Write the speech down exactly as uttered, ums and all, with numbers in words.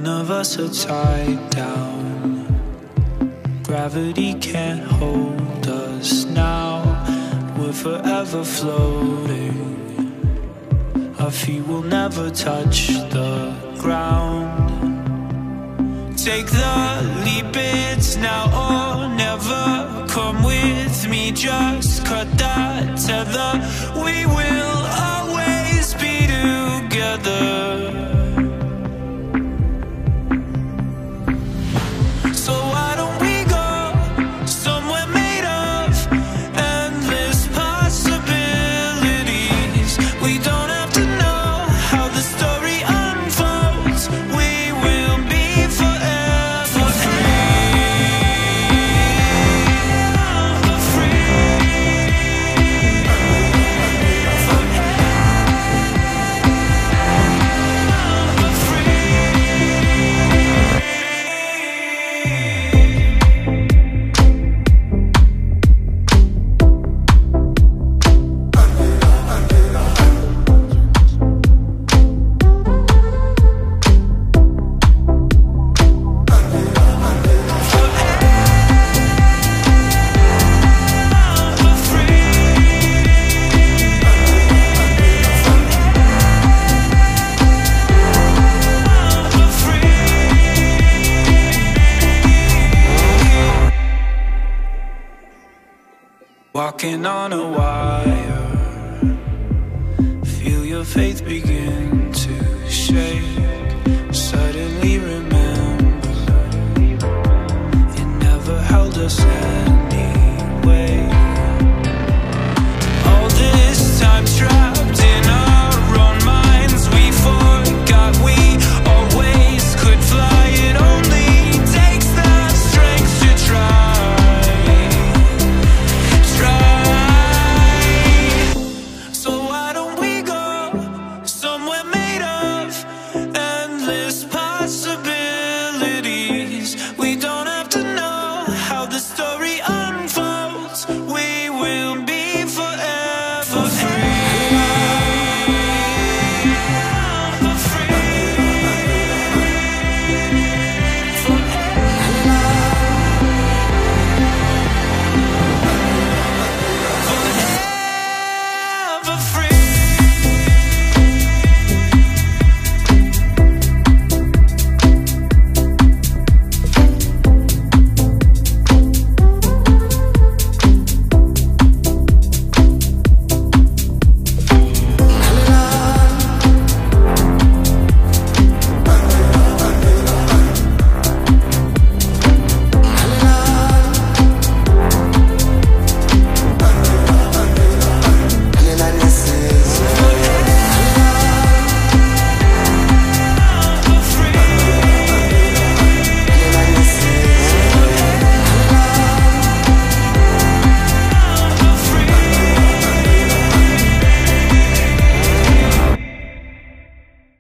of us are tied down. Gravity can't hold us now. We're forever floating. Our feet will never touch the ground. Take the leap, it's now or never. Come with me, just cut that tether. We will always be together. So why don't we go somewhere made of endless possibilities? We don't have to know how the story unfolds. We will be forever walking on a wire. Feel your faith begin to shake. Suddenly remember, it never held us in.